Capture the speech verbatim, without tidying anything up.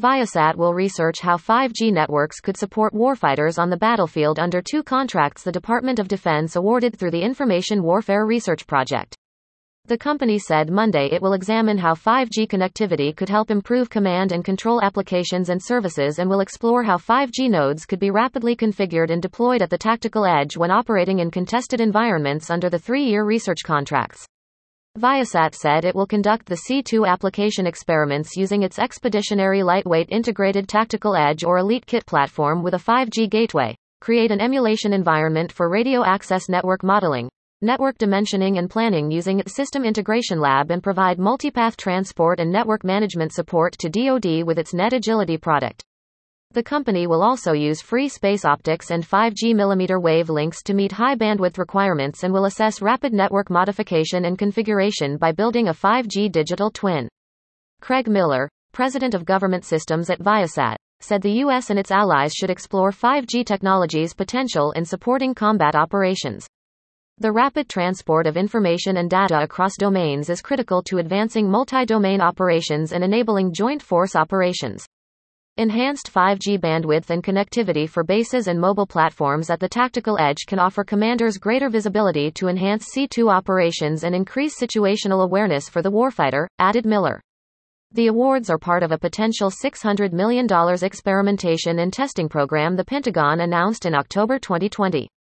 Viasat will research how five G networks could support warfighters on the battlefield under two contracts the Department of Defense awarded through the Information Warfare Research Project. The company said Monday it will examine how five G connectivity could help improve command and control applications and services and will explore how five G nodes could be rapidly configured and deployed at the tactical edge when operating in contested environments under the three-year research contracts. Viasat said it will conduct the C two application experiments using its Expeditionary Lightweight Integrated Tactical Edge or Elite Kit platform with a five G gateway, create an emulation environment for radio access network modeling, network dimensioning and planning using its System Integration Lab, and provide multipath transport and network management support to D O D with its Net Agility product. The company will also use free space optics and five G millimeter wave links to meet high bandwidth requirements and will assess rapid network modification and configuration by building a five G digital twin. Craig Miller, president of government systems at Viasat, said the U S and its allies should explore five G technology's potential in supporting combat operations. The rapid transport of information and data across domains is critical to advancing multi-domain operations and enabling joint force operations. Enhanced five G bandwidth and connectivity for bases and mobile platforms at the tactical edge can offer commanders greater visibility to enhance C two operations and increase situational awareness for the warfighter, added Miller. The awards are part of a potential six hundred million dollars experimentation and testing program the Pentagon announced in October twenty twenty.